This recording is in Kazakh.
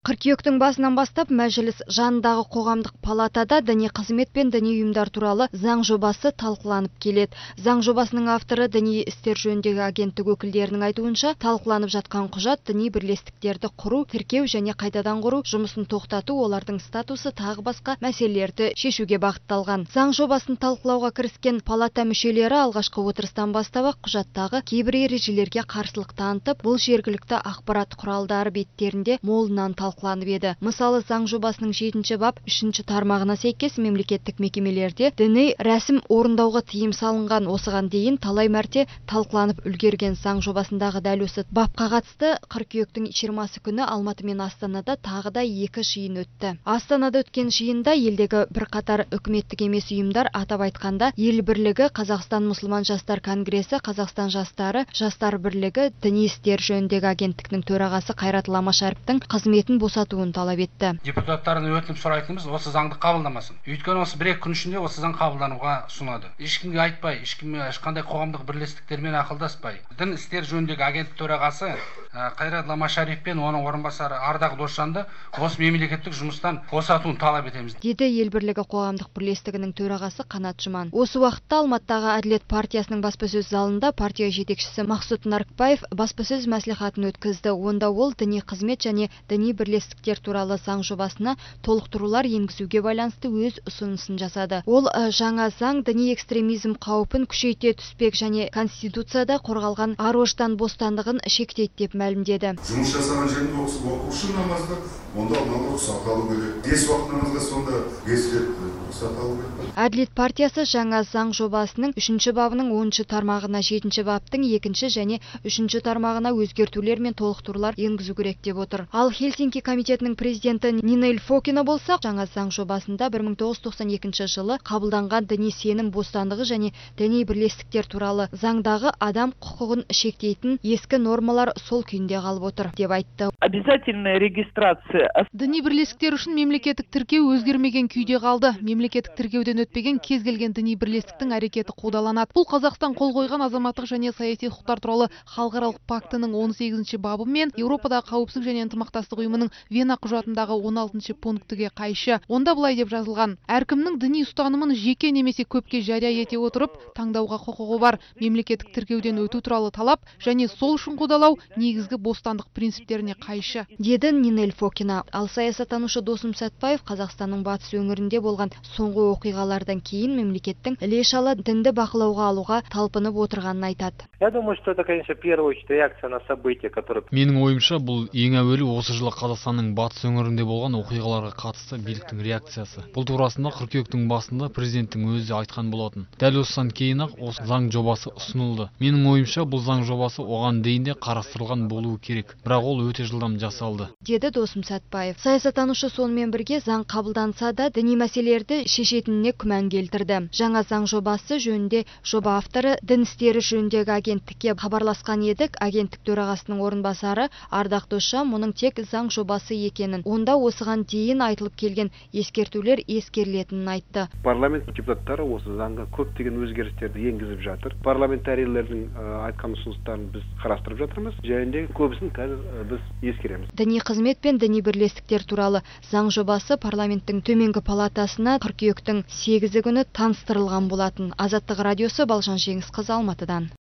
Қыркүйектің басынан бастап мәжіліс жанындағы қоғамдық палатада діни қызмет пен діни ұйымдар туралы заң жобасы талқыланып келеді. Заң жобасының авторы діни істер жөніндегі агенттік өкілдерінің айтуынша, талқыланып жатқан құжат діни бірлестіктерді құру, тіркеу және қайтадан құру жұмысын тоқтату, олардың статусы тағы басқа мәселелерді шешуге бағытталған. Заң жобасын талқылауға кіріскен палата мүшелері алғашқы отырыстан бастап құжаттағы кейбір ережелерге қарсылық танытып, бұл жергілікті ақпарат құралдары беттерінде молынан талқыланып еді. Мысалы, заң жобасының 7-ші бап 3-ші тармағына сәйкес мемлекеттік мекемелерде діни рәсім орындауға тыйым салынған. Осыған дейін талай мәрте талқыланып үлгерген заң жобасындағы дәл осы бапқа қатысты қыркүйектің 20-сы күні Алматы мен Астанада тағы да 2 жиын өтті. Астанада өткен жиында елдегі бірқатар үкіметтік емес ұйымдар, атап айтқанда Ел бірлігі, Қазақстан мұсылман жастар конгресі, Қазақстан жастары, Жастар бірлігі, діни істер жөніндегі агенттіктің төрағасы Қайрат Ламашаровтың қызметін босатуын талап етті. Депутаттардың өтініп сұрайтынымыз осы заңды қабылдамасын. Өйткені осы 1-2 күн ішінде осы заң қабылдануға ұсынады. Ешкімге айтпай, ешқандай қоғамдық бірлестіктермен ақылдаспай, дін істер жөніндегі агенттік төрағасы Қайрат Ламашарев пен оның орынбасары Ардақ Досжанды осы мемлекеттік жұмыстан босатуын талап етеміз, деді Ел бірлігі қоғамдық бірлестігінің төрағасы Қанат Жұман. Осы уақытта Алматыдағы Әділет партиясының баспасөз залында партия жетекшісі Мақсұт Нарықбаев баспасөз мәслихатын өткізді. Онда ол діни қызмет және діни бірлестіктер туралы заң жобасына толықтырулар енгізуге байланысты өз ұсынысын жасады. Ол жаңа заң діни экстремизм қаупін күшейте түспек және Конституцияда қорғалған ар-ождан бостандығын шектейді деп мәлімдеді. Жұмыс жасаған жерінде оқушы намазды онда рұқсат алу керек. 5 уақыт намазға сонда 5 рет рұқсат алу керек. Әділет партиясы жаңа заң жобасының 3-ші бабының 10-ші тармағына 7-ші баптың 2-ші және 3-ші тармағына өзгертулер мен толықтырулар енгізу керек деп отыр. Ал Хельсинки комитетінің президенті Нинель Фокина болса, жаңа заң жобасында 1992 жылы қабылданған діни сенім бостандығы және діни бірлестіктер туралы заңдағы адам құқығын шектейтін ескі нормалар сол күйінде қалып отыр деп айтты. Обязательная регистрация. Діни бірлестіктер үшін мемлекеттік тіркеу өзгермеген күйде қалды. Мемлекеттік тіркеуден өтпеген кез келген діни бірлестіктің әрекеті қудаланады. Бұл Қазақстан қол қойған азаматтық және саяси құқықтар туралы халықаралық пактының 18-ші бабы мен Еуропадағы қауіпсіздік және ынтымақтастық ұйымының Вена құжатындағы 16-ші пунктіге қайшы. Онда былай деп жазылған: әркімнің діни ұстанымын жеке немесе көпке жария ете отырып таңдауға құқығы бар. Мемлекеттік тіркеуден өту туралы талап және сол үшін қудалау негізгі бостандық принциптеріне қайшы, деді Нинель Фокина. Ал саясаттанушы Досым Сәтбаев Қазақстанның батыс өңірінде болған соңғы оқиғалардан кейін мемлекеттің іле-шала дінді бақылауға алуға талпынып отырғанын айтады. Я думаю, что это, конечно, в первую очередь реакция на события, которые... Менің ойымша, бұл ең әуелі осы жылы Қазақстанның батыс өңірінде болған оқиғаларға қатысты биліктің реакциясы. Бұл турасында қыркүйектің басында президенттің өзі айтқан болатын. Дәл осыдан кейін-ақ осы заң жобасы ұсынылды. Менің ойымша, бұл заң жобасы оған дейін де қарастырылған болуы керек, бірақ ол өте жылдам жасалды, деді Досым Сәтбаев. Саясаттанушы сонымен бірге заң қабылданса да діни мәселелерді шешетініне күмән келтірді. Жаңа заң жобасы жөнінде жоба авторы дін істері жөніндегі агенттікке хабарласқан едік. Агенттік төрағасының орынбасары Ардақ Досжан мұның тек заң жобасы екенін, онда осыған дейін айтылып келген ескертулер ескерілетінін айтты. Парламент депутаттары осы заңға көптеген өзгерістерді енгізіп жатыр. Парламентарийлердің айтқан ұсыныстарын біз қарастырып жатырмыз. Және көбісін қазір біз ескереміз. Діни қызмет пен діни бірлестіктер туралы заң жобасы парламенттің төменгі палатасына қыркүйектің 8-і күні таныстырылған болатын. Азаттық радиосы, Балжан Жеңісқызы, Алматыдан.